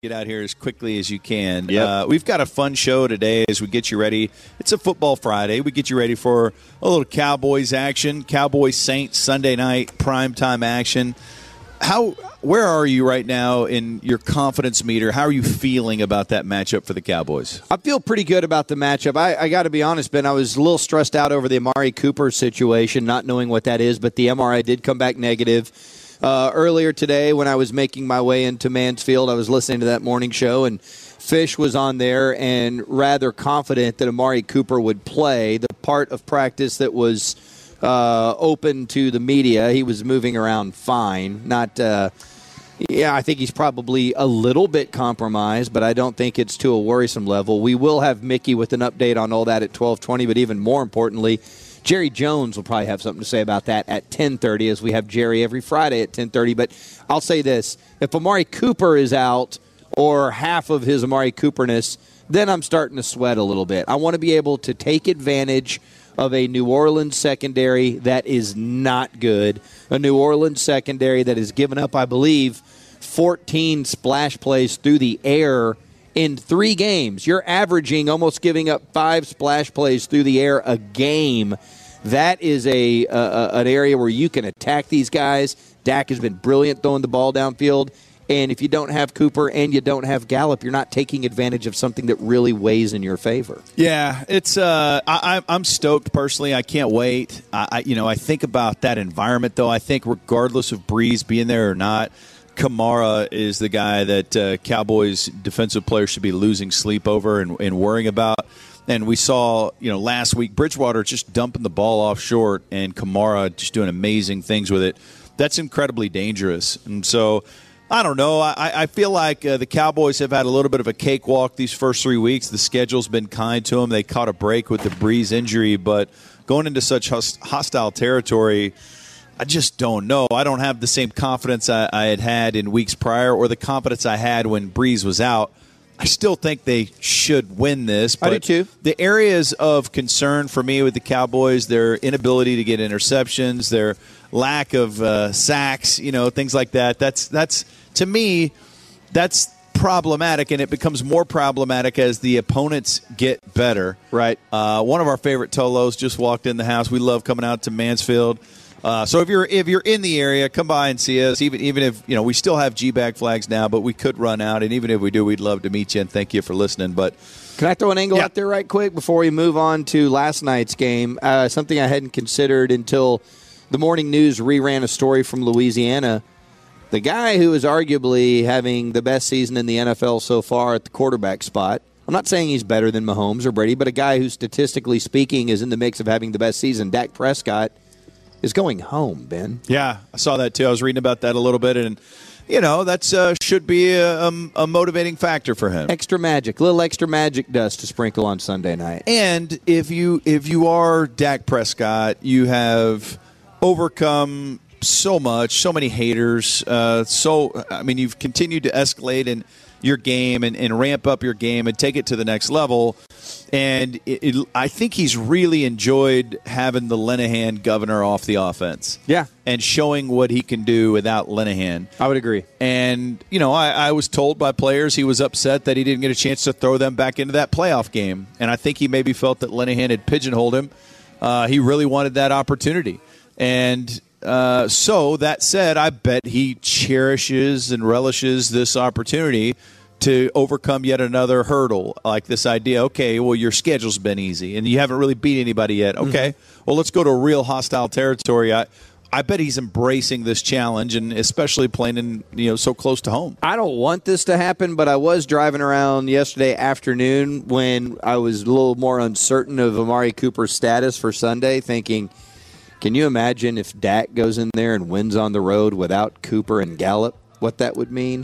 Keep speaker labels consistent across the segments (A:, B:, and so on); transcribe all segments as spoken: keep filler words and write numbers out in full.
A: Get out here as quickly as you can.
B: Yep.
A: Uh, we've got a fun show today as we get you ready. It's a football Friday. We get you ready for a little Cowboys action. Cowboys Saints Sunday night primetime action. How? Where are you right now in your confidence meter? How are you feeling about that matchup for the Cowboys?
B: I feel pretty good about the matchup. I, I got to be honest, Ben. I was a little stressed out over the Amari Cooper situation, not knowing what that is, but the M R I did come back negative. Uh, earlier today when I was making my way into Mansfield, I was listening to that morning show, and Fish was on there and rather confident that Amari Cooper would play. The part of practice that was uh, open to the media, he was moving around fine. Not, uh, yeah, I think he's probably a little bit compromised, but I don't think it's to a worrisome level. We will have Mickey with an update on all that at twelve twenty, but even more importantly, Jerry Jones will probably have something to say about that at ten thirty, as we have Jerry every Friday at ten thirty. But I'll say this. If Amari Cooper is out or half of his Amari Cooperness, then I'm starting to sweat a little bit. I want to be able to take advantage of a New Orleans secondary that is not good, a New Orleans secondary that has given up, I believe, fourteen splash plays through the air in three games. You're averaging almost giving up five splash plays through the air a game. That is a, a an area where you can attack these guys. Dak has been brilliant throwing the ball downfield. And if you don't have Cooper and you don't have Gallup, you're not taking advantage of something that really weighs in your favor.
A: Yeah, it's. Uh, I, I'm stoked personally. I can't wait. I, I, you know, I think about that environment though. I think regardless of Breeze being there or not, Kamara is the guy that uh, Cowboys defensive players should be losing sleep over and, and worrying about. And we saw, you know, last week Bridgewater just dumping the ball off short and Kamara just doing amazing things with it. That's incredibly dangerous. And so, I don't know. I, I feel like uh, the Cowboys have had a little bit of a cakewalk these first three weeks. The schedule's been kind to them. They caught a break with the Breeze injury, but going into such host- hostile territory, I just don't know. I don't have the same confidence I, I had had in weeks prior or the confidence I had when Breeze was out. I still think they should win this. But
B: I do too.
A: The areas of concern for me with the Cowboys, their inability to get interceptions, their lack of uh, sacks, you know, things like that. That's that's to me, that's problematic, and it becomes more problematic as the opponents get better.
B: Right.
A: Uh, one of our favorite Tolos just walked in the house. We love coming out to Mansfield. Uh, so if you're if you're in the area, come by and see us. Even even if you know we still have G-bag flags now, but we could run out. And even if we do, we'd love to meet you and thank you for listening. But
B: can I throw an angle
A: yeah.
B: out there right quick before we move on to last night's game? Uh, something I hadn't considered until the morning news reran a story from Louisiana. The guy who is arguably having the best season in the N F L so far at the quarterback spot. I'm not saying he's better than Mahomes or Brady, but a guy who statistically speaking is in the mix of having the best season, Dak Prescott, is going home, Ben.
A: Yeah, I saw that too. I was reading about that a little bit, and you know that's uh, should be a, a, a motivating factor for him.
B: Extra magic, little extra magic dust to sprinkle on Sunday night.
A: And if you if you are Dak Prescott, you have overcome so much, so many haters. Uh, so I mean, you've continued to escalate in your game and, and ramp up your game and take it to the next level. And it, it, I think he's really enjoyed having the Linehan governor off the offense.
B: Yeah.
A: And showing what he can do without Linehan.
B: I would agree.
A: And, you know, I, I was told by players he was upset that he didn't get a chance to throw them back into that playoff game. And I think he maybe felt that Linehan had pigeonholed him. Uh, he really wanted that opportunity. And uh, so, that said, I bet he cherishes and relishes this opportunity to overcome yet another hurdle, like this idea, okay, well, your schedule's been easy, and you haven't really beat anybody yet. Okay, mm-hmm. Well, let's go to real hostile territory. I, I bet he's embracing this challenge, and especially playing in, you know, so close to home.
B: I don't want this to happen, but I was driving around yesterday afternoon when I was a little more uncertain of Amari Cooper's status for Sunday, thinking, can you imagine if Dak goes in there and wins on the road without Cooper and Gallup? What that would mean?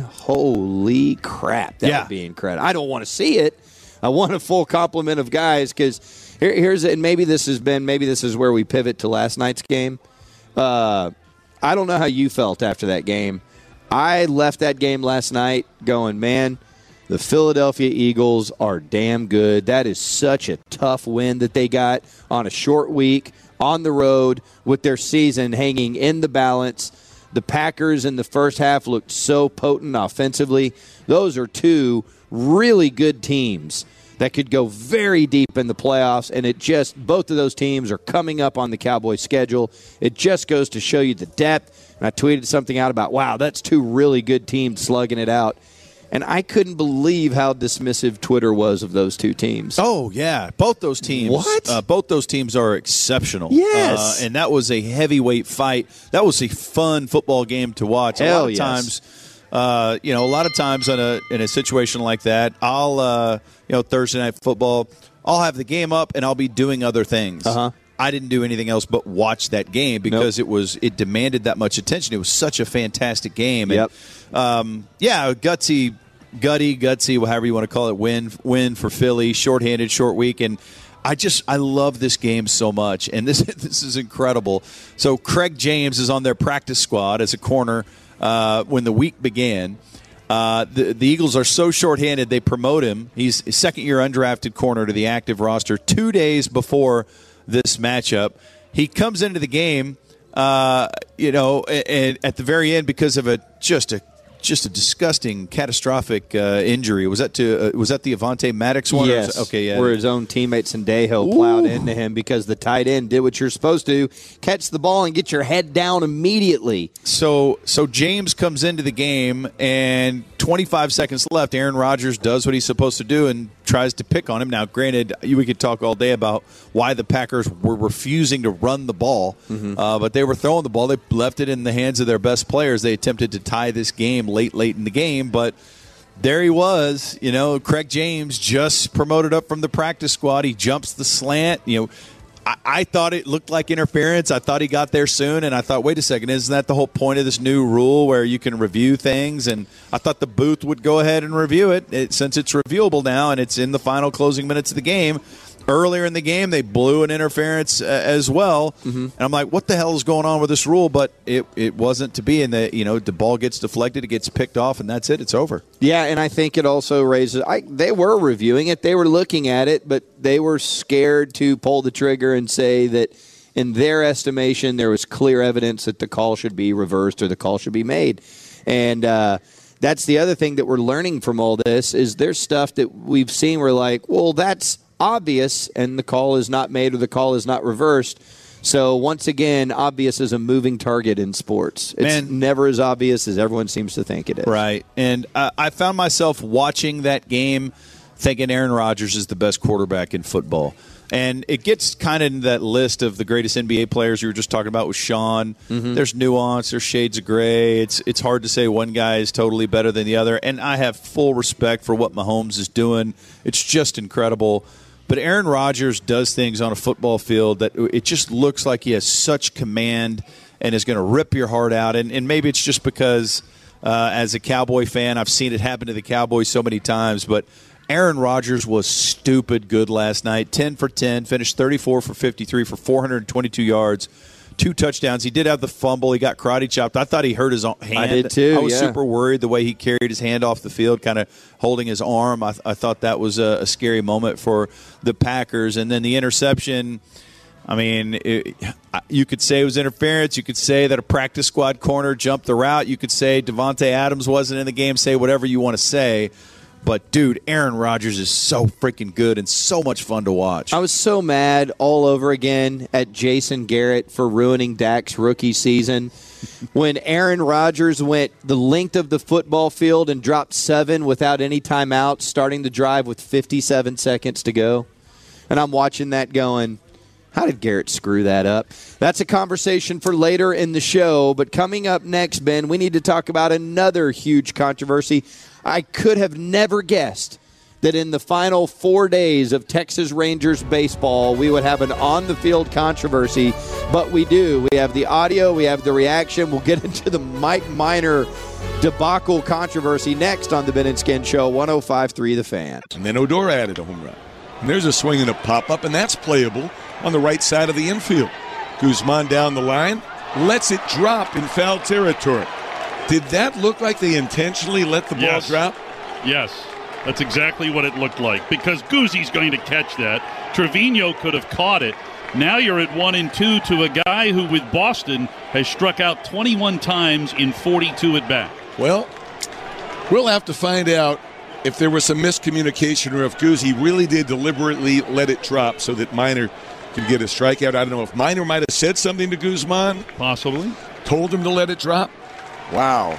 B: Holy crap. That
A: yeah.
B: would be incredible. I don't want to see it. I want a full complement of guys because here, here's and maybe this has been maybe this is where we pivot to last night's game. Uh, I don't know how you felt after that game. I left that game last night going, man, the Philadelphia Eagles are damn good. That is such a tough win that they got on a short week on the road with their season hanging in the balance. The Packers in the first half looked so potent offensively. Those are two really good teams that could go very deep in the playoffs, and it just, both of those teams are coming up on the Cowboys' schedule. It just goes to show you the depth. And I tweeted something out about, wow, that's two really good teams slugging it out. And I couldn't believe how dismissive Twitter was of those two teams.
A: Oh, yeah. Both those teams.
B: What?
A: Uh, both those teams are exceptional.
B: Yes.
A: Uh, and that was a heavyweight fight. That was a fun football game to watch.
B: Hell
A: a lot of
B: yes.
A: times, uh, you know, a lot of times in a in a situation like that, I'll, uh, you know, Thursday Night Football, I'll have the game up and I'll be doing other things.
B: Uh-huh.
A: I didn't do anything else but watch that game because
B: Nope.
A: it was it demanded that much attention. It was such a fantastic game.
B: Yep.
A: And, um, yeah, gutsy, gutty, gutsy, however you want to call it, win, win for Philly, shorthanded, short week, and I just I love this game so much, and this this is incredible. So Craig James is on their practice squad as a corner uh, when the week began. Uh, the, the Eagles are so shorthanded they promote him. He's a second-year undrafted corner to the active roster two days before this matchup. He comes into the game, uh, you know, and, and at the very end because of a just a just a disgusting, catastrophic uh, injury. Was that to uh, was that the Avonte Maddox one?
B: Yes.
A: Okay, yeah.
B: Where his own teammate Sendejo plowed into him because the tight end did what you're supposed to do, catch the ball and get your head down immediately.
A: So so James comes into the game, and twenty-five seconds left, Aaron Rodgers does what he's supposed to do and tries to pick on him. Now, granted, we could talk all day about why the Packers were refusing to run the ball, mm-hmm. uh, but they were throwing the ball. They left it in the hands of their best players. They attempted to tie this game late, late in the game, but there he was. You know, Craig James just promoted up from the practice squad. He jumps the slant. You know, I, I thought it looked like interference. I thought he got there soon, and I thought, wait a second, isn't that the whole point of this new rule where you can review things? And I thought the booth would go ahead and review it, it since it's reviewable now and it's in the final closing minutes of the game. Earlier in the game, they blew an interference uh, as well, mm-hmm. and I'm like, "What the hell is going on with this rule?" But it, it wasn't to be. And the you know the ball gets deflected, it gets picked off, and that's it. It's over.
B: Yeah, and I think it also raises. I, they were reviewing it, they were looking at it, but they were scared to pull the trigger and say that, in their estimation, there was clear evidence that the call should be reversed or the call should be made, and. Uh, That's the other thing that we're learning from all this is there's stuff that we've seen. We're like, well, that's obvious, and the call is not made or the call is not reversed. So once again, obvious is a moving target in sports. It's
A: Man.
B: never as obvious as everyone seems to think it is.
A: Right, and uh, I found myself watching that game thinking Aaron Rodgers is the best quarterback in football. And it gets kind of in that list of the greatest N B A players you were just talking about with Sean. Mm-hmm. There's nuance, there's shades of gray. It's it's hard to say one guy is totally better than the other. And I have full respect for what Mahomes is doing. It's just incredible. But Aaron Rodgers does things on a football field that it just looks like he has such command and is going to rip your heart out. And, and maybe it's just because uh, as a Cowboy fan, I've seen it happen to the Cowboys so many times. But Aaron Rodgers was stupid good last night. ten for ten, finished thirty-four for fifty-three for four hundred twenty-two yards, two touchdowns. He did have the fumble. He got karate chopped. I thought he hurt his hand.
B: I did too,
A: I was
B: yeah.
A: super worried the way he carried his hand off the field, kind of holding his arm. I, I thought that was a, a scary moment for the Packers. And then the interception, I mean, it, you could say it was interference. You could say that a practice squad corner jumped the route. You could say Davante Adams wasn't in the game. Say whatever you want to say. But, dude, Aaron Rodgers is so freaking good and so much fun to watch.
B: I was so mad all over again at Jason Garrett for ruining Dak's rookie season. When Aaron Rodgers went the length of the football field and dropped seven without any timeouts, starting the drive with fifty-seven seconds to go. And I'm watching that going, how did Garrett screw that up? That's a conversation for later in the show. But coming up next, Ben, we need to talk about another huge controversy. I could have never guessed that in the final four days of Texas Rangers baseball, we would have an on-the-field controversy, but we do. We have the audio, we have the reaction. We'll get into the Mike Minor debacle controversy next on the Ben and Skin Show, one oh five point three The Fan.
C: And then Odor added a home run. And there's a swing and a pop-up, and that's playable on the right side of the infield. Guzman down the line, lets it drop in foul territory. Did that look like they intentionally let the ball
D: yes.
C: drop?
D: Yes. That's exactly what it looked like, because Guzzi's going to catch that. Trevino could have caught it. Now you're at one and two to a guy who, with Boston, has struck out twenty-one times in forty-two at bat.
C: Well, we'll have to find out if there was some miscommunication or if Guzzi really did deliberately let it drop so that Minor could get a strikeout. I don't know if Minor might have said something to Guzman.
D: Possibly.
C: Told him to let it drop. Wow.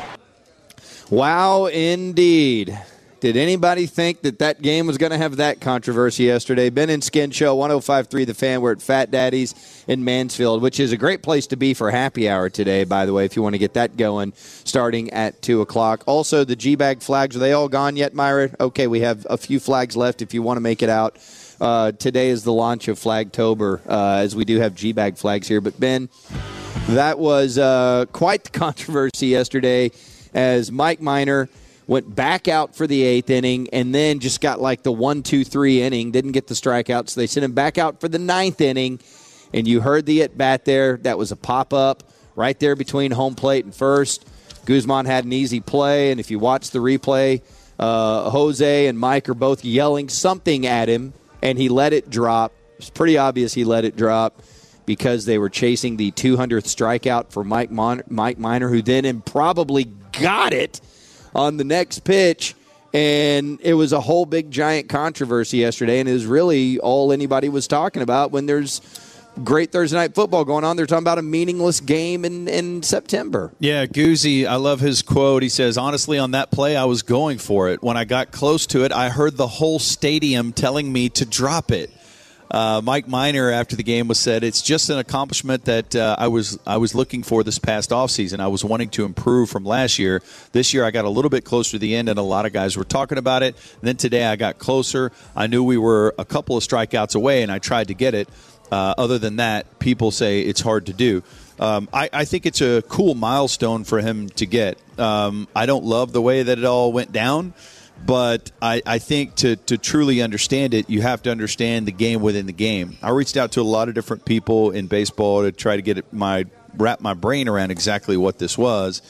B: Wow, indeed. Did anybody think that that game was going to have that controversy yesterday? Ben and Skin Show, one oh five point three The Fan. We're at Fat Daddy's in Mansfield, which is a great place to be for happy hour today, by the way, if you want to get that going starting at two o'clock. Also, the G-Bag flags, are they all gone yet, Myra? Okay, we have a few flags left if you want to make it out. Uh, today is the launch of Flagtober, uh, as we do have G-Bag flags here. But, Ben, that was uh, quite the controversy yesterday as Mike Minor went back out for the eighth inning and then just got like the one, two, three inning, didn't get the strikeout, so they sent him back out for the ninth inning, and you heard the at-bat there. That was a pop-up right there between home plate and first. Guzman had an easy play, and if you watch the replay, uh, Jose and Mike are both yelling something at him, and he let it drop. It's pretty obvious he let it drop because they were chasing the two hundredth strikeout for Mike, Mon- Mike Minor, who then improbably got it on the next pitch, and it was a whole big giant controversy yesterday, and it was really all anybody was talking about when there's great Thursday night football going on. They're talking about a meaningless game in, in September.
A: Yeah, Guzzi, I love his quote. He says, honestly, on that play, I was going for it. When I got close to it, I heard the whole stadium telling me to drop it. Uh, Mike Minor, after the game, was said, it's just an accomplishment that uh, I was I was looking for this past offseason. I was wanting to improve from last year. This year I got a little bit closer to the end, and a lot of guys were talking about it. And then today I got closer. I knew we were a couple of strikeouts away, and I tried to get it. Uh, other than that, people say it's hard to do. Um, I, I think it's a cool milestone for him to get. Um, I don't love the way that it all went down. But I, I think to, to truly understand it, you have to understand the game within the game. I reached out to a lot of different people in baseball to try to get it, my wrap my brain around exactly what this was.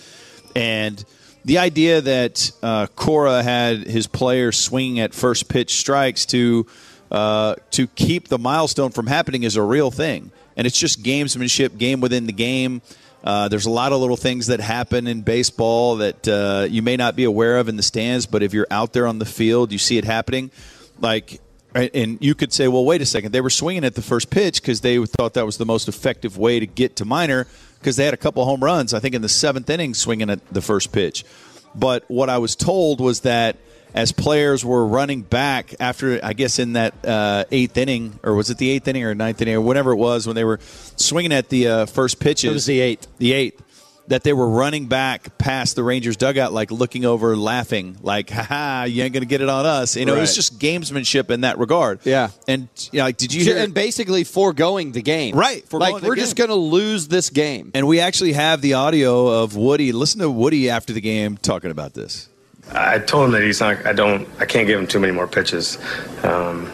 A: And the idea that uh, Cora had his players swinging at first pitch strikes to uh, to keep the milestone from happening is a real thing. And it's just gamesmanship, game within the game. Uh, there's a lot of little things that happen in baseball that uh, you may not be aware of in the stands, but if you're out there on the field, you see it happening. Like, and you could say, well, wait a second. They were swinging at the first pitch because they thought that was the most effective way to get to Minor because they had a couple home runs, I think, in the seventh inning swinging at the first pitch. But what I was told was that as players were running back after, I guess, in that uh, eighth inning, or was it the eighth inning or ninth inning, or whatever it was, when they were swinging at the uh, first pitches.
B: It was the eighth.
A: The eighth. That they were running back past the Rangers dugout, like looking over, laughing, like, ha-ha, you ain't going to get it on us. You know, right. It was just gamesmanship in that regard.
B: Yeah.
A: And, you know, like, did you hear?
B: And basically foregoing the game.
A: Right.
B: Like, we're just going to lose this game.
A: And we actually have the audio of Woody. Listen to Woody after the game talking about this.
E: I told him that he's not. I don't. I can't give him too many more pitches. Um,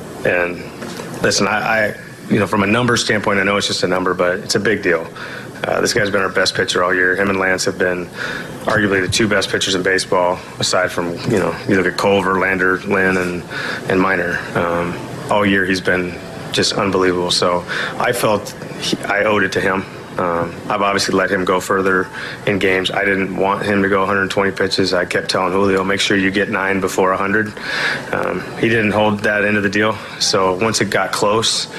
E: and listen, I, I, you know, from a number standpoint, I know it's just a number, but it's a big deal. Uh, this guy's been our best pitcher all year. Him and Lance have been arguably the two best pitchers in baseball, aside from, you know, you look at Culver, Lander, Lynn, and and Minor. Um, all year he's been just unbelievable. So I felt he, I owed it to him. Um, I've obviously let him go further in games. I didn't want him to go one hundred twenty pitches. I kept telling Julio, make sure you get nine before one hundred. Um, he didn't hold that end of the deal. So once it got close,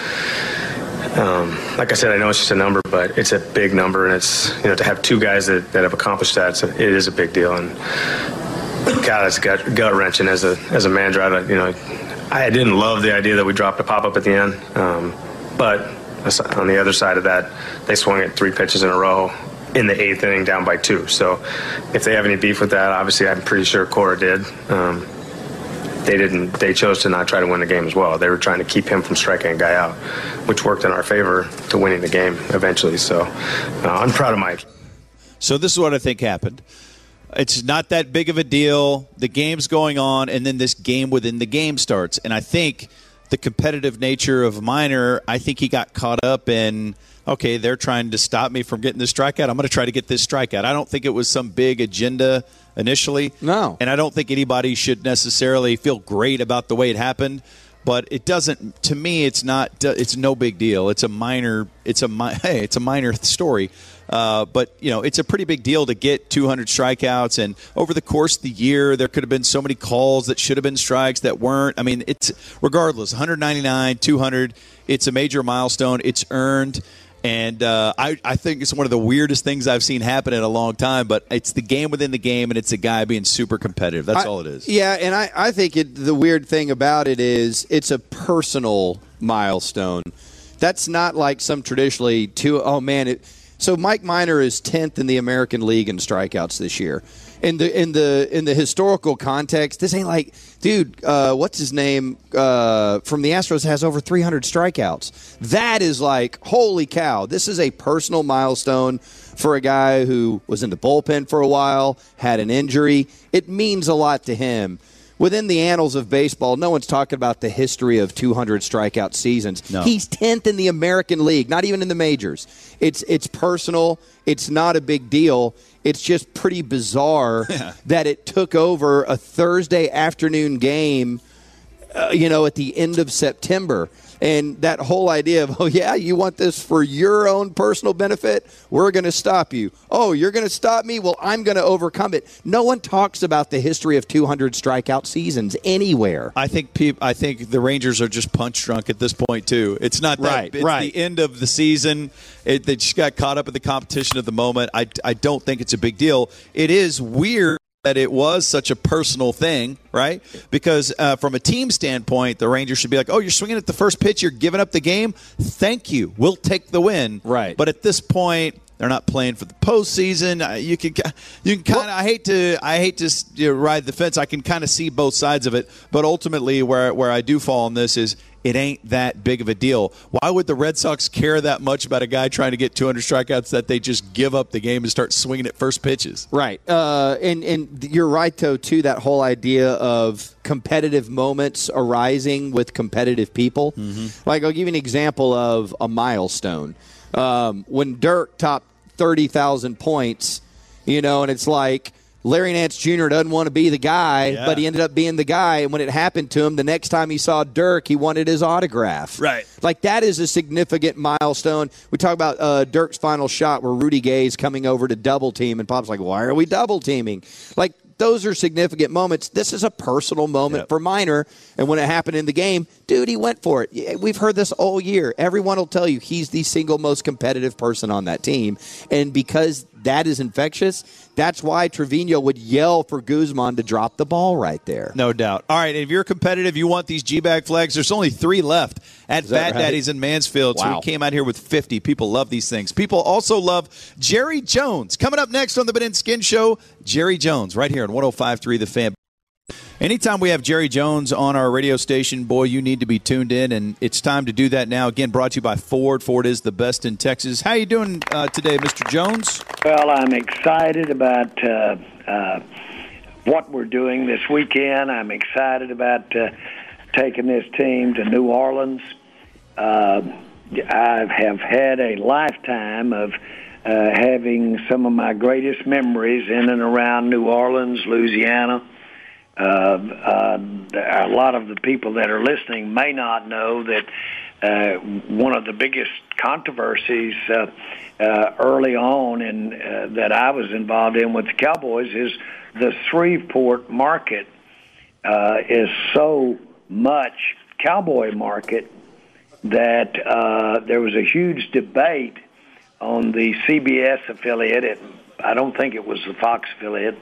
E: um, like I said, I know it's just a number, but it's a big number. And it's, you know, to have two guys that, that have accomplished that, it's a, it is a big deal. And God, it's gut, gut wrenching as a, as a manager. I, you know, I didn't love the idea that we dropped a pop-up at the end. Um, but on the other side of that, they swung at three pitches in a row in the eighth inning down by two. So if they have any beef with that, obviously I'm pretty sure Cora did. Um, they didn't. They chose to not try to win the game as well. They were trying to keep him from striking a guy out, which worked in our favor to winning the game eventually. So uh, I'm proud of Mike.
A: So this is what I think happened. It's not that big of a deal. The game's going on, and then this game within the game starts. And I think the competitive nature of Minor, I think he got caught up in, okay, they're trying to stop me from getting this strikeout. I'm going to try to get this strikeout. I don't think it was some big agenda initially.
B: No.
A: And I don't think anybody should necessarily feel great about the way it happened. But it doesn't. To me, it's not. It's no big deal. It's a minor. It's a hey. It's a minor story. Uh, but you know, it's a pretty big deal to get two hundred strikeouts. And over the course of the year, there could have been so many calls that should have been strikes that weren't. I mean, it's regardless. one ninety-nine, two hundred. It's a major milestone. It's earned. And uh, I, I think it's one of the weirdest things I've seen happen in a long time, but it's the game within the game, and it's a guy being super competitive. That's
B: I,
A: all it is.
B: Yeah, and I, I think it, the weird thing about it is it's a personal milestone. That's not like some traditionally two, oh, man. It, so Mike Minor is tenth in the American League in strikeouts this year. In the in the in the historical context, this ain't like, dude, uh, what's his name uh, from the Astros has over three hundred strikeouts. That is like, holy cow! This is a personal milestone for a guy who was in the bullpen for a while, had an injury. It means a lot to him. Within the annals of baseball, no one's talking about the history of two hundred strikeout seasons.
A: No.
B: He's tenth in the American League, not even in the majors. It's it's personal. It's not a big deal. It's just pretty bizarre yeah. that it took over a Thursday afternoon game, uh, you know, at the end of September. And that whole idea of, oh, yeah, you want this for your own personal benefit? We're going to stop you. Oh, you're going to stop me? Well, I'm going to overcome it. No one talks about the history of two hundred strikeout seasons anywhere.
A: I think peop- I think the Rangers are just punch drunk at this point, too. It's not that.
B: Right,
A: it's
B: right.
A: the end of the season. It, they just got caught up in the competition of the moment. I, I don't think it's a big deal. It is weird that it was such a personal thing, right? Because uh, from a team standpoint, the Rangers should be like, oh, you're swinging at the first pitch, you're giving up the game? Thank you. We'll take the win.
B: Right.
A: But at this point, they're not playing for the postseason. Uh, you can, you can kind of. I hate to, I hate to you know, ride the fence. I can kind of see both sides of it. But ultimately, where where I do fall on this is it ain't that big of a deal. Why would the Red Sox care that much about a guy trying to get two hundred strikeouts that they just give up the game and start swinging at first pitches?
B: Right. Uh, and, and you're right, though, too, that whole idea of competitive moments arising with competitive people. Mm-hmm. Like, I'll give you an example of a milestone. Um, when Dirk topped thirty thousand points, you know, and it's like Larry Nance Junior doesn't want to be the guy, yeah. but he ended up being the guy. And when it happened to him, the next time he saw Dirk, he wanted his autograph.
A: Right.
B: Like, that is a significant milestone. We talk about uh, Dirk's final shot where Rudy Gay's coming over to double team, and Pop's like, why are we double teaming? Like, those are significant moments. This is a personal moment yep. for Minor. And when it happened in the game, dude, he went for it. We've heard this all year. Everyone will tell you he's the single most competitive person on that team. And because that is infectious, that's why Trevino would yell for Guzman to drop the ball right there.
A: No doubt. All right, if you're competitive, you want these G-Bag flags, there's only three left at Fat right? Daddy's in Mansfield. Wow. So we came out here with fifty. People love these things. People also love Jerry Jones. Coming up next on the Ben and Skin Show, Jerry Jones, right here on one oh five point three The Fan. Anytime we have Jerry Jones on our radio station, boy, you need to be tuned in, and it's time to do that now. Again, brought to you by Ford. Ford is the best in Texas. How you doing uh, today, Mister Jones?
F: Well, I'm excited about uh, uh, what we're doing this weekend. I'm excited about uh, taking this team to New Orleans. Uh, I have had a lifetime of uh, having some of my greatest memories in and around New Orleans, Louisiana. Uh, uh, a lot of the people that are listening may not know that uh, one of the biggest controversies uh, uh, early on in, uh, that I was involved in with the Cowboys is the Shreveport market uh, is so much Cowboy market that uh, there was a huge debate on the C B S affiliate. It, I don't think it was the Fox affiliate,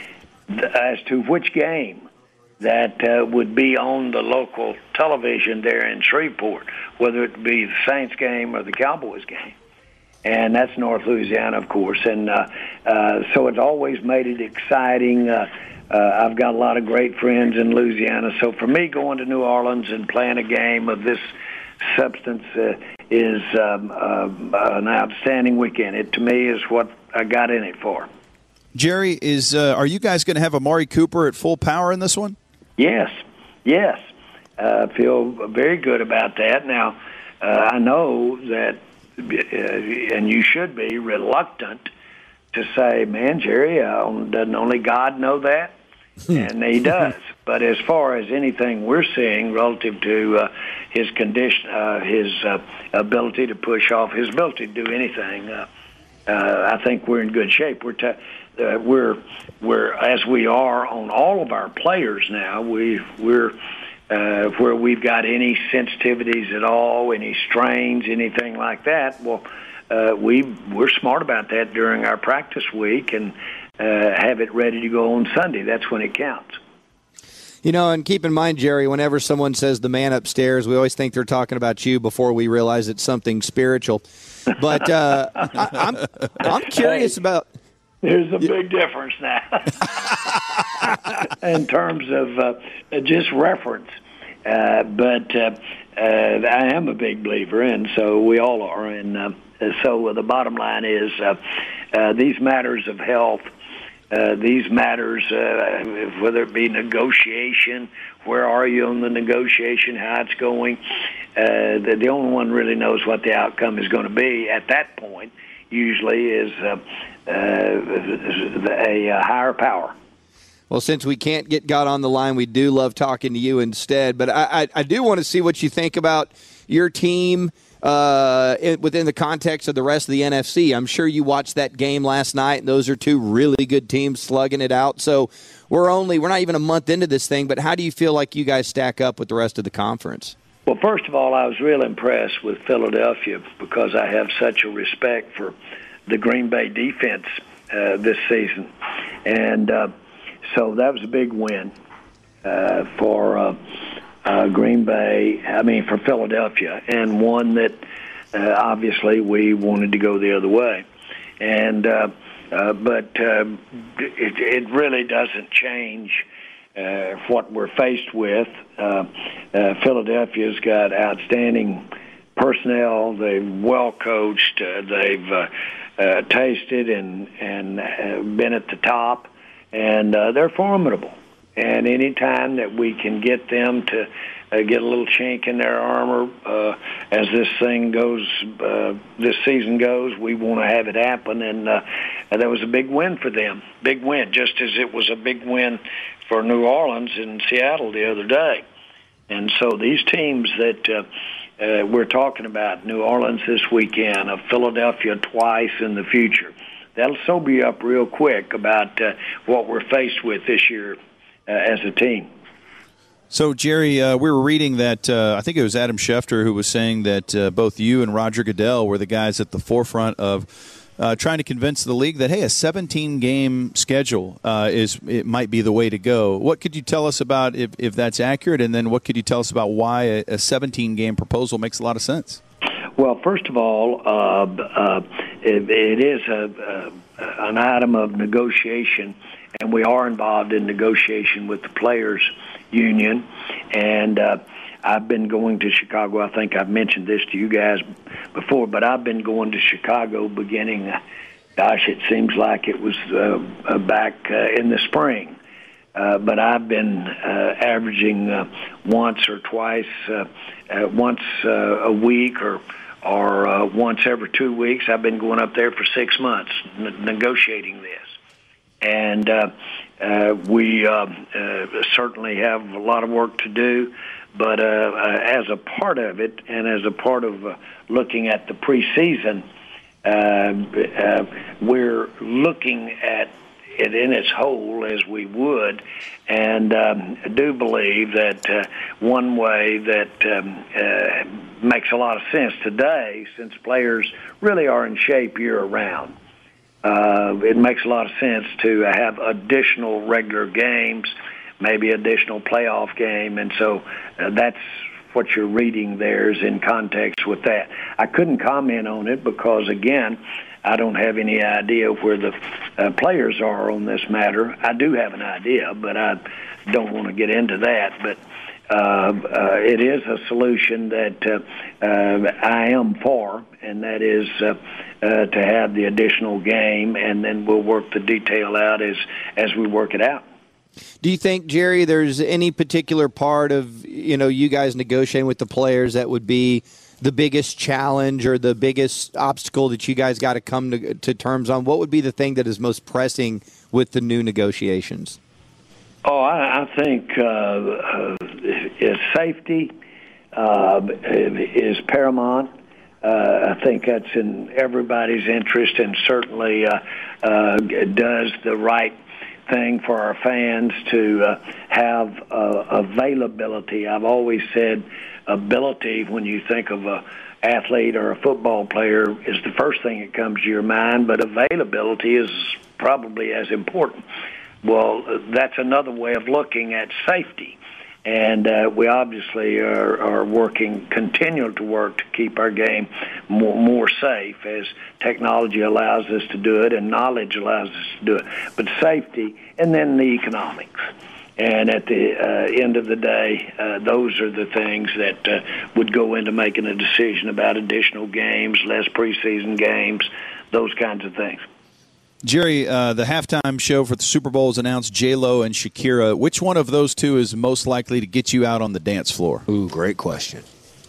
F: as to which game that uh, would be on the local television there in Shreveport, whether it be the Saints game or the Cowboys game. And that's North Louisiana, of course. And uh, uh, so it's always made it exciting. Uh, uh, I've got a lot of great friends in Louisiana. So for me, going to New Orleans and playing a game of this substance uh, is um, uh, an outstanding weekend. It, to me, is what I got in it for.
A: Jerry, is uh, are you guys going to have Amari Cooper at full power in this one?
F: Yes, yes. Uh, Uh, feel very good about that. Now, uh, I know that, uh, and you should be reluctant to say, man, Jerry, uh, doesn't only God know that? And he does. But as far as anything we're seeing relative to uh, his condition, uh, his uh, ability to push off, his ability to do anything, uh, uh, I think we're in good shape. We're, t- uh, we're, we're as we are on all of our players now. We, we're uh, where we've got any sensitivities at all, any strains, anything like that. Well, uh, we we're smart about that during our practice week and. Uh, have it ready to go on Sunday. That's when it counts.
B: You know, and keep in mind, Jerry, whenever someone says the man upstairs, we always think they're talking about you before we realize it's something spiritual. But uh, I, I'm I'm curious
F: hey,
B: about.
F: There's a big difference now in terms of uh, just reference. Uh, but uh, uh, I am a big believer, and so we all are. And uh, so the bottom line is uh, uh, these matters of health. Uh, these matters, uh, whether it be negotiation, where are you on the negotiation, how it's going, uh, the, the only one really knows what the outcome is going to be at that point, usually is uh, uh, a, a higher power.
B: Well, since we can't get God on the line, we do love talking to you instead. But I, I, I do want to see what you think about your team uh, in, within the context of the rest of the N F C. I'm sure you watched that game last night, and those are two really good teams slugging it out. So we're only we're not even a month into this thing, but how do you feel like you guys stack up with the rest of the conference?
F: Well, first of all, I was real impressed with Philadelphia because I have such a respect for the Green Bay defense uh, this season. And uh, so that was a big win uh, for uh, uh, Green Bay, I mean for Philadelphia, and one that uh, obviously we wanted to go the other way. And uh, uh, But uh, it, it really doesn't change Uh, what we're faced with. Uh, uh, Philadelphia's got outstanding personnel. They've well coached. Uh, they've uh, uh, tasted and and uh, been at the top, and uh, they're formidable. And any time that we can get them to uh, get a little chink in their armor uh, as this thing goes, uh, this season goes, we want to have it happen. And uh, that was a big win for them. Big win, just as it was a big win for New Orleans and Seattle the other day. And so these teams that uh, uh, we're talking about, New Orleans this weekend, of Philadelphia twice in the future, that'll sober you up real quick about uh, what we're faced with this year uh, as a team.
A: So, Jerry, uh, we were reading that, uh, I think it was Adam Schefter who was saying that uh, both you and Roger Goodell were the guys at the forefront of Uh, trying to convince the league that, hey, a seventeen-game schedule uh, is it might be the way to go. What could you tell us about if, if that's accurate, and then what could you tell us about why a seventeen-game proposal makes a lot of sense?
F: Well, first of all, uh, uh, it, it is a, a, an item of negotiation, and we are involved in negotiation with the players' union, and uh, I've been going to Chicago. I think I've mentioned this to you guys before, but I've been going to Chicago beginning, gosh, it seems like it was uh, back uh, in the spring. Uh, but I've been uh, averaging uh, once or twice, uh, uh, once uh, a week or or uh, once every two weeks. I've been going up there for six months n- negotiating this. And uh, uh, we uh, uh, certainly have a lot of work to do. But uh, uh, as a part of it, and as a part of uh, looking at the preseason, uh, uh, we're looking at it in its whole as we would, and um, do believe that uh, one way that um, uh, makes a lot of sense today, since players really are in shape year-round, uh, it makes a lot of sense to have additional regular games, maybe additional playoff game, and so uh, that's what you're reading there is in context with that. I couldn't comment on it because, again, I don't have any idea where the uh, players are on this matter. I do have an idea, but I don't want to get into that. But uh, uh, it is a solution that uh, uh, I am for, and that is uh, uh, to have the additional game, and then we'll work the detail out as, as we work it out.
B: Do you think, Jerry, there's any particular part of, you know, you guys negotiating with the players that would be the biggest challenge or the biggest obstacle that you guys got to come to, to terms on? What would be the thing that is most pressing with the new negotiations?
F: Oh, I, I think uh, uh, is safety uh, is paramount. Uh, I think that's in everybody's interest, and certainly uh, uh, does the right thing for our fans to uh, have uh, availability. I've always said ability, when you think of a athlete or a football player, is the first thing that comes to your mind, but availability is probably as important. Well, that's another way of looking at safety. And uh, we obviously are, are working, continue to work to keep our game more, more safe as technology allows us to do it and knowledge allows us to do it. But safety, and then the economics. And at the uh, end of the day, uh, those are the things that uh, would go into making a decision about additional games, less preseason games, those kinds of things.
A: Jerry, uh, the halftime show for the Super Bowl has announced J-Lo and Shakira. Which one of those two is most likely to get you out on the dance floor?
B: Ooh, great question.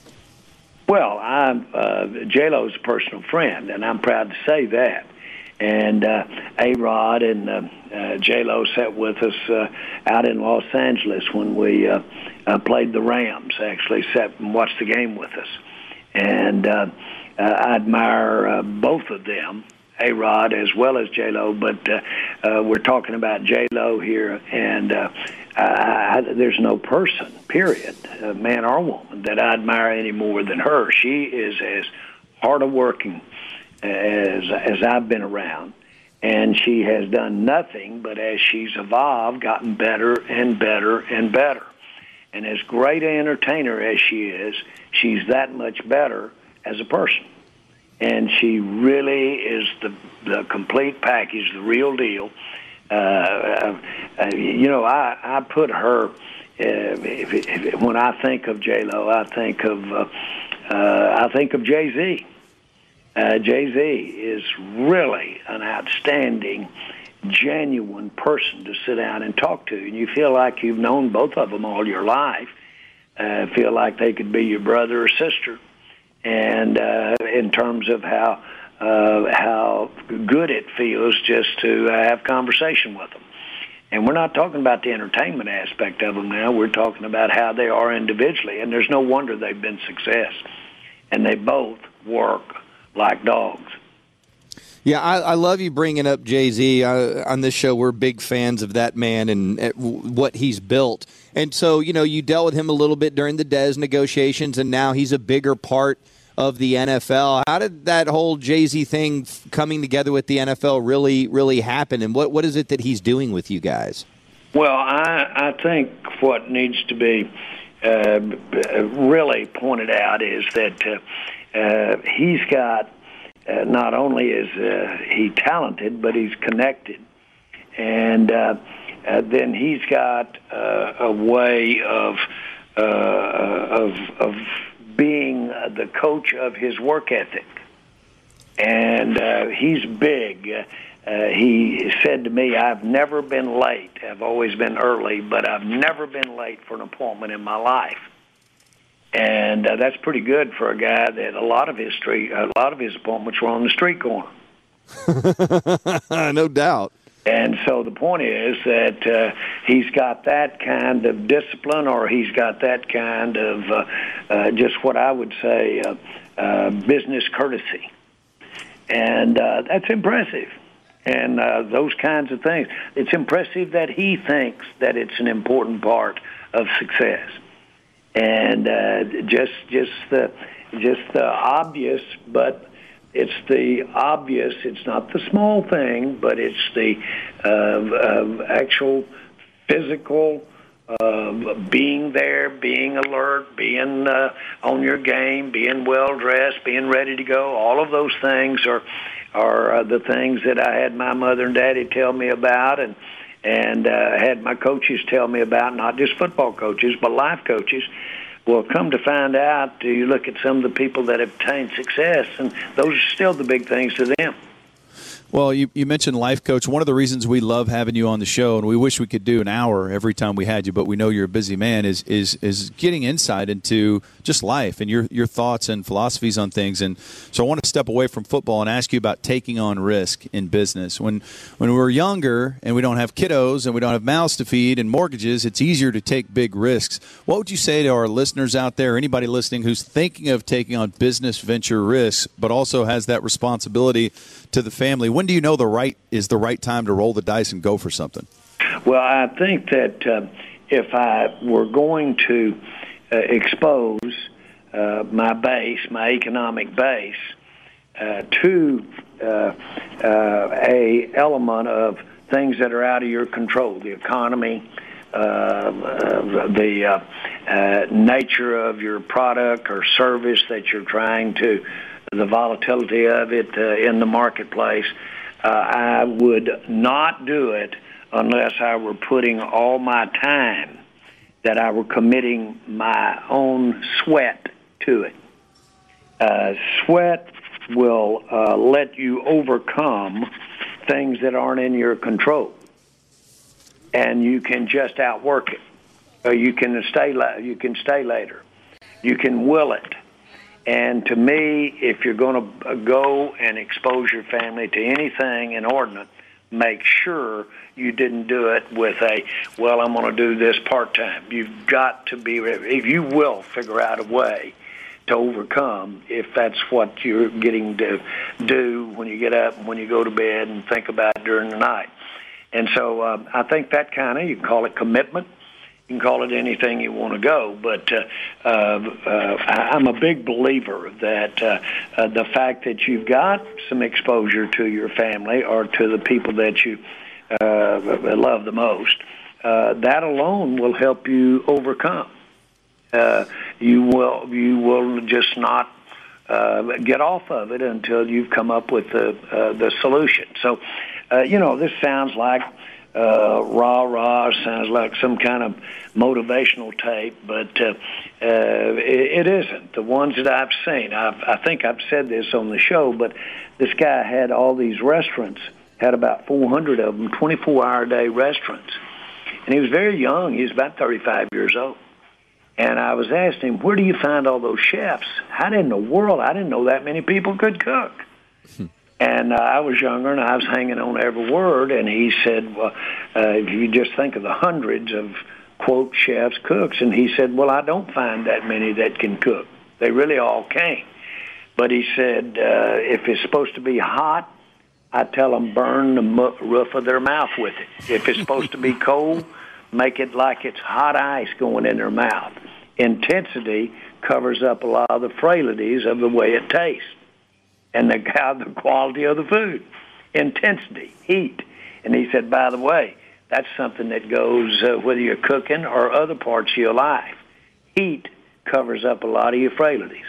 F: Well, I'm, uh, J-Lo's a personal friend, and I'm proud to say that. And uh, A-Rod and uh, uh, J-Lo sat with us uh, out in Los Angeles when we uh, uh, played the Rams, actually sat and watched the game with us. And uh, uh, I admire uh, both of them, A-Rod as well as J-Lo, but uh, uh, we're talking about J-Lo here, and uh, I, I, there's no person, period, uh, man or woman, that I admire any more than her. She is as hard a working as as I've been around, and she has done nothing but as she's evolved, gotten better and better and better. And as great an entertainer as she is, she's that much better as a person. And she really is the, the complete package, the real deal. Uh, uh, you know, I, I put her, uh, if, if, when I think of J-Lo, I think of, uh, uh, I think of Jay-Z. Uh, Jay-Z is really an outstanding, genuine person to sit down and talk to. And you feel like you've known both of them all your life, uh, feel like they could be your brother or sister. And uh, in terms of how uh, how good it feels just to uh, have conversation with them. And we're not talking about the entertainment aspect of them now. We're talking about how they are individually. And there's no wonder they've been success. And they both work like dogs.
B: Yeah, I, I love you bringing up Jay-Z. Uh, on this show, we're big fans of that man and uh, what he's built. And so, you know, you dealt with him a little bit during the Dez negotiations, and now he's a bigger part of the N F L. How did that whole Jay-Z thing coming together with the N F L really, really happen? And what, what is it that he's doing with you guys?
F: Well, I, I think what needs to be uh, really pointed out is that uh, uh, he's got, uh, not only is uh, he talented, but he's connected. And uh, uh, then he's got uh, a way of, uh, of, of being the coach of his work ethic. And uh, he's big. Uh, he said to me, I've never been late. I've always been early, but I've never been late for an appointment in my life. And uh, that's pretty good for a guy that a lot of his street, a lot of his appointments were on the street corner.
B: No doubt.
F: And so the point is that uh, he's got that kind of discipline, or he's got that kind of uh, uh, just what I would say uh, uh, business courtesy. And uh, that's impressive. And uh, those kinds of things. It's impressive that he thinks that it's an important part of success. And uh, just just the just the obvious, but it's the obvious. It's not the small thing, but it's the uh, uh, actual physical uh, being there, being alert, being uh, on your game, being well dressed, being ready to go. All of those things are are uh, the things that I had my mother and daddy tell me about, and and uh, had my coaches tell me about, not just football coaches, but life coaches. Well, come to find out, you look at some of the people that have attained success, and those are still the big things to them.
A: Well, you, you mentioned life coach. One of the reasons we love having you on the show, and we wish we could do an hour every time we had you, but we know you're a busy man, is is is getting insight into just life and your, your thoughts and philosophies on things. And so I want to step away from football and ask you about taking on risk in business. When when we're younger and we don't have kiddos and we don't have mouths to feed and mortgages, it's easier to take big risks. What would you say to our listeners out there, anybody listening who's thinking of taking on business venture risks but also has that responsibility to the family? When do you know the right is the right time to roll the dice and go for something?
F: Well, I think that uh, if I were going to uh, expose uh, my base, my economic base, uh, to uh, uh, a element of things that are out of your control, the economy, uh, uh, the uh, uh, nature of your product or service that you're trying to, the volatility of it uh, in the marketplace, uh, I would not do it unless I were putting all my time, that I were committing my own sweat to it. Uh, sweat will uh, let you overcome things that aren't in your control, and you can just outwork it. Or you can stay. La- you can stay later. You can will it. And to me, if you're going to go and expose your family to anything inordinate, make sure you didn't do it with a, well, I'm going to do this part-time. You've got to be, if you will figure out a way to overcome, if that's what you're getting to do when you get up and when you go to bed and think about it during the night. And so uh, I think that kind of, you can call it commitment. You can call it anything you want to go, but uh, uh, uh, I'm a big believer that uh, uh, the fact that you've got some exposure to your family or to the people that you uh, love the most, uh, that alone will help you overcome. Uh, you will you will just not uh, get off of it until you've come up with the uh, the solution. So, uh, you know, this sounds like. Uh, rah rah sounds like some kind of motivational tape, but uh, uh, it, it isn't. The ones that I've seen, I've, I think I've said this on the show, but this guy had all these restaurants, had about four hundred of them, twenty-four hour a day restaurants, and he was very young. He was about thirty-five years old, and I was asking him, "Where do you find all those chefs? How in the world? I didn't know that many people could cook." And uh, I was younger, and I was hanging on every word. And he said, well, uh, if you just think of the hundreds of, quote, chefs, cooks. And he said, well, I don't find that many that can cook. They really all can't. But he said, uh, if it's supposed to be hot, I tell them burn the mu- roof of their mouth with it. If it's supposed to be cold, make it like it's hot ice going in their mouth. Intensity covers up a lot of the frailties of the way it tastes. And the, the quality of the food, intensity, heat. And he said, by the way, that's something that goes uh, whether you're cooking or other parts of your life. Heat covers up a lot of your frailties.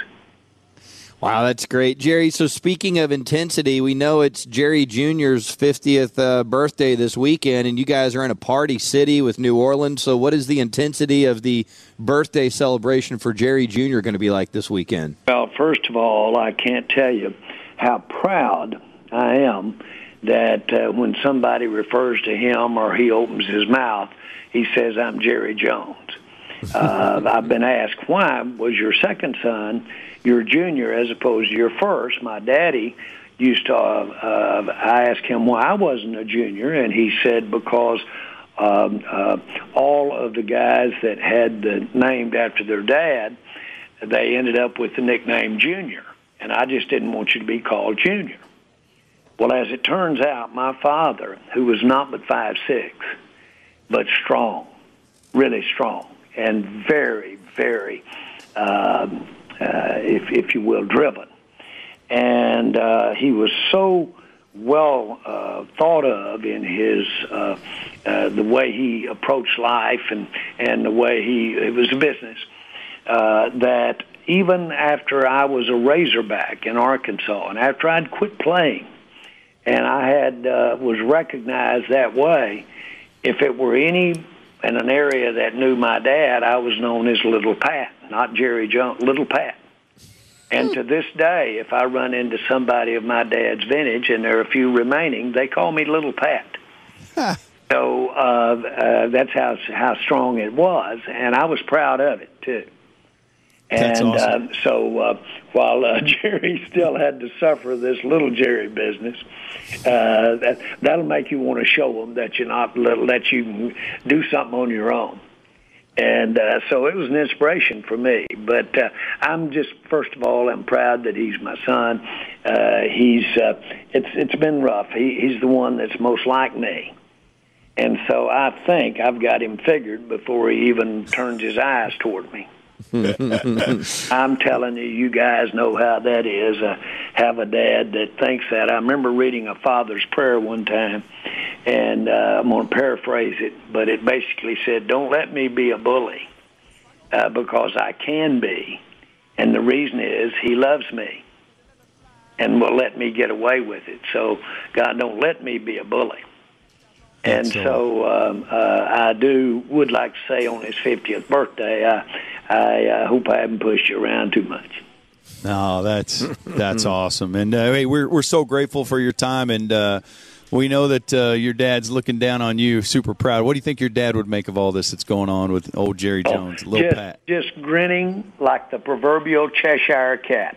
B: Wow, that's great. Jerry, so speaking of intensity, we know it's Jerry Junior's fiftieth uh, birthday this weekend, and you guys are in a party city with New Orleans. So what is the intensity of the birthday celebration for Jerry Junior going to be like this weekend?
F: Well, first of all, I can't tell you how proud I am that uh, when somebody refers to him or he opens his mouth, he says, I'm Jerry Jones. Uh, I've been asked, why was your second son your junior as opposed to your first? My daddy used to, uh, uh, I asked him why I wasn't a junior, and he said because um, uh, all of the guys that had the named after their dad, they ended up with the nickname Junior, and I just didn't want you to be called Junior. Well, as it turns out, my father, who was not but five six, but strong, really strong, and very, very, um, uh, if, if you will, driven. And uh, he was so well uh, thought of in his uh, uh, the way he approached life and, and the way he, it was a business, uh, that even after I was a Razorback in Arkansas and after I'd quit playing and I had uh, was recognized that way, if it were any in an area that knew my dad, I was known as Little Pat, not Jerry Jones, Little Pat. And to this day, if I run into somebody of my dad's vintage, and there are a few remaining, they call me Little Pat. So uh, uh, that's how how strong it was, and I was proud of it too.
A: That's
F: And
A: awesome.
F: uh, so uh, while uh, Jerry still had to suffer this little Jerry business, uh, that that'll make you want to show them that you're not little, that you can do something on your own. And uh, so it was an inspiration for me. But uh, I'm just, first of all, I'm proud that he's my son. Uh, he's uh, it's it's been rough. He, he's the one that's most like me. And so I think I've got him figured before he even turns his eyes toward me. I'm telling you, you guys know how that is. Uh, have a dad that thinks that. I remember reading a father's prayer one time, and uh, I'm going to paraphrase it, but it basically said, don't let me be a bully uh, because I can be. And the reason is he loves me and will let me get away with it. So, God, don't let me be a bully. And so um, uh, I do would like to say on his fiftieth birthday, I, I uh, hope I haven't pushed you around too much.
A: No, that's that's awesome. And uh, hey, we're we're so grateful for your time, and uh, we know that uh, your dad's looking down on you, super proud. What do you think your dad would make of all this that's going on with old Jerry Jones,
F: oh,
A: little
F: just,
A: Pat?
F: Just grinning like the proverbial Cheshire cat.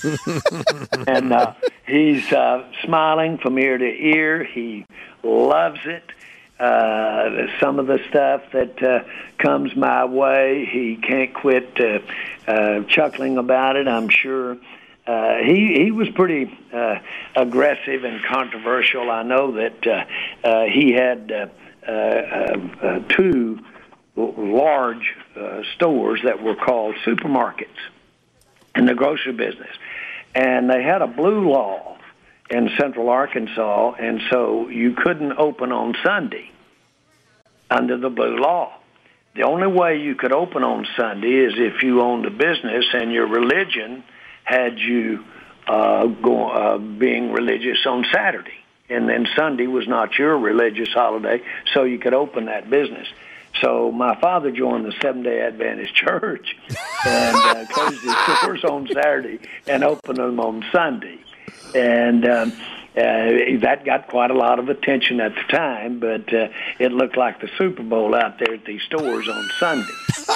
F: and uh, he's uh, smiling from ear to ear. He loves it. Uh, some of the stuff that uh, comes my way, he can't quit uh, uh, chuckling about it, I'm sure. Uh, he, he was pretty uh, aggressive and controversial. I know that uh, uh, he had uh, uh, uh, two large uh, stores that were called supermarkets in the grocery business. And they had a blue law in Central Arkansas, and so you couldn't open on Sunday under the blue law. The only way you could open on Sunday is if you owned a business and your religion had you uh, go, uh, being religious on Saturday. And then Sunday was not your religious holiday, so you could open that business. So my father joined the Seventh-day Adventist Church and uh, closed his doors on Saturday and opened them on Sunday. And um, uh, that got quite a lot of attention at the time, but uh, it looked like the Super Bowl out there at these stores on Sunday.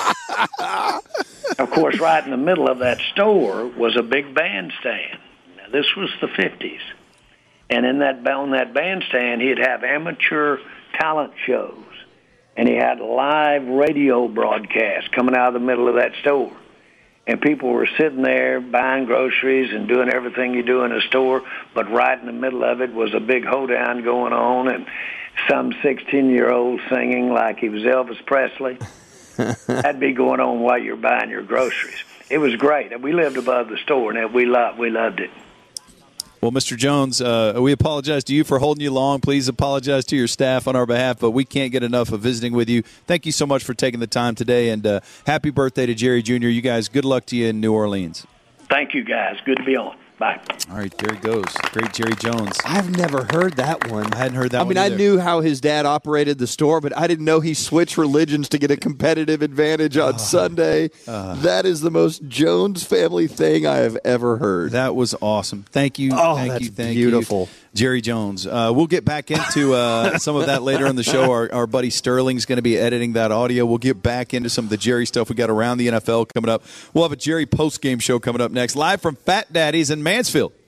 F: Of course, right in the middle of that store was a big bandstand. Now, this was the fifties. And in that on that bandstand, he'd have amateur talent shows. And he had live radio broadcasts coming out of the middle of that store. And people were sitting there buying groceries and doing everything you do in a store, but right in the middle of it was a big hoedown going on and some sixteen-year-old singing like he was Elvis Presley. That'd be going on while you're buying your groceries. It was great. We lived above the store, and we loved, we loved it.
A: Well, Mister Jones, uh, we apologize to you for holding you long. Please apologize to your staff on our behalf, but we can't get enough of visiting with you. Thank you so much for taking the time today, and uh, happy birthday to Jerry Junior You guys, good luck to you in New Orleans.
F: Thank you, guys. Good to be on. Bye.
A: All right, there he goes. Great Jerry Jones.
B: I've never heard that one.
A: I hadn't heard that
B: I
A: one
B: mean, I
A: either.
B: knew how his dad operated the store, but I didn't know he switched religions to get a competitive advantage on uh, Sunday. Uh, that is the most Jones family thing I have ever heard.
A: That was awesome. Thank you.
B: Oh,
A: thank
B: that's
A: you. Thank
B: beautiful.
A: You. Jerry Jones. Uh, we'll get back into uh, some of that later in the show. Our, our buddy Sterling's going to be editing that audio. We'll get back into some of the Jerry stuff we got around the N F L coming up. We'll have a Jerry post-game show coming up next, live from Fat Daddy's in Mansfield.